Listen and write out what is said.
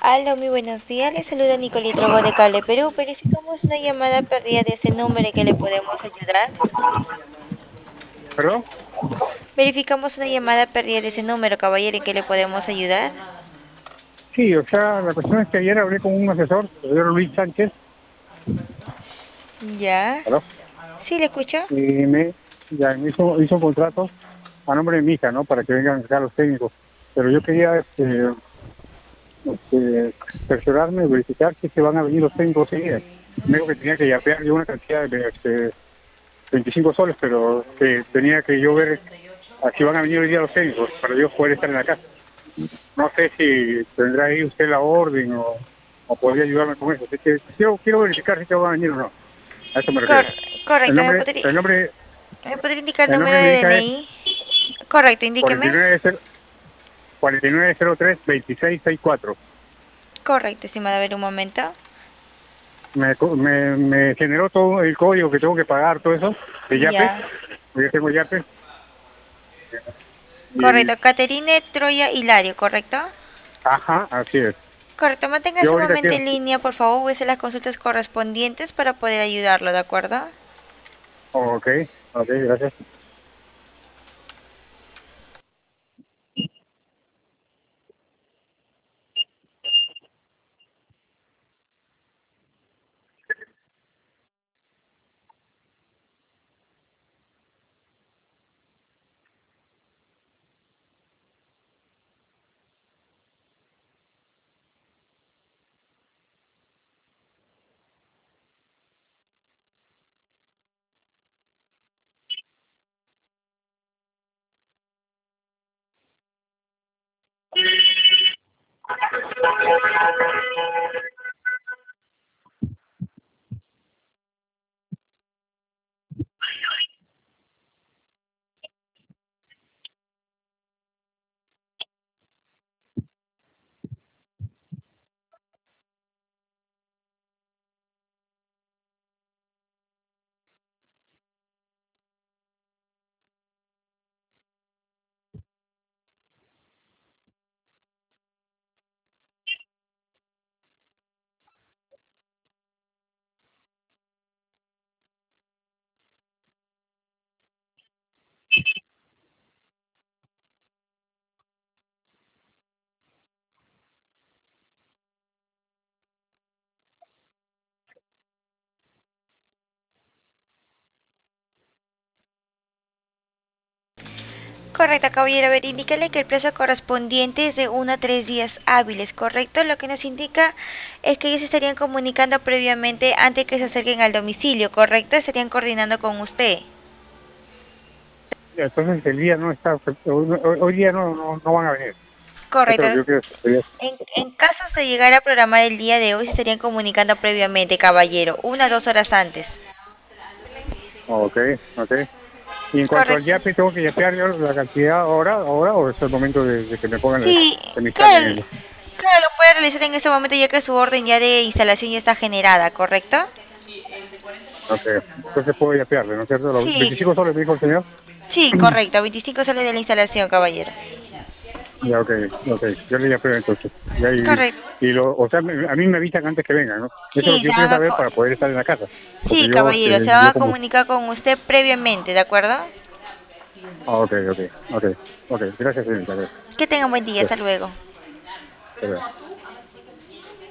Aló, muy buenos días. Le saluda Nicolita Trogo de Cable Perú. Verificamos una llamada perdida de ese número en que le podemos ayudar. ¿Perdón? Verificamos una llamada perdida de ese número, caballero, en que le podemos ayudar. Sí, o sea, la cuestión es que ayer hablé con un asesor, el señor Luis Sánchez, ¿Ya? ¿verdad? ¿Sí le escucho? Y hizo un contrato a nombre de mi hija, ¿no? Para que vengan acá los técnicos. Pero yo quería cerciorarme, verificar si se van a venir los técnicos seguidas. Me dijo que tenía que yapear yo una cantidad de 25 soles, pero que tenía que yo ver a si van a venir hoy día los técnicos para yo poder estar en la casa. No sé si tendrá ahí usted la orden o podría ayudarme con eso. Así que quiero verificar si te van a venir o no. A eso me refiero. Cor- El correcto, nombre, el nombre, ¿me podría indicar el el número nombre de mi de hija es DNI? Correcto, indíqueme. 4903-2664. Correcto, estimada, a ver un momento. Me generó todo el código que tengo que pagar, todo eso, de Yape. Ya. Yo tengo Yape. Y, Correcto, Caterine Troya Hilario, ¿correcto? ajá, así es. Correcto, Yo manténgase un ahorita momento quiero. en línea, por favor, voy a hacer las consultas correspondientes para poder ayudarlo, ¿de acuerdo? Ok, ok, gracias. Correcto, caballero. A ver, indícale que el plazo correspondiente es de 1 a 3 días hábiles, ¿correcto? Lo que nos indica es que ellos se estarían comunicando previamente antes que se acerquen al domicilio, ¿correcto? Estarían coordinando con usted. Entonces el día no está, hoy día no van a venir. Eso Correcto. es lo que yo quiero. En caso de llegar a programar el día de hoy, se estarían comunicando previamente, caballero, 1 a 2 horas antes. Ok, ok. Y en cuanto al Correcto. yape, ¿tengo que yapear yo la cantidad ahora o es el momento de que me pongan, Sí, que me instalen claro, el... claro, lo puede realizar en este momento ya que su orden ya de instalación ya está generada, ¿correcto? Ok, entonces puedo yapearle, ¿no es cierto? Los Sí, 25 soles me dijo el señor. sí, correcto, 25 sale de la instalación, caballero. Ya, ok, ok. Yo le yapeo entonces. Ya, Correcto. o sea, a mí me avisan antes que vengan, ¿no? Eso es lo Sí, que se yo quiero van a saber para poder estar en la casa. Porque sí, caballero, se van yo a como... comunicar con usted previamente, ¿de acuerdo? Ah, ok, ok, ok, ok. Gracias, señorita. Que tengan buen día, hasta Gracias. luego. Gracias.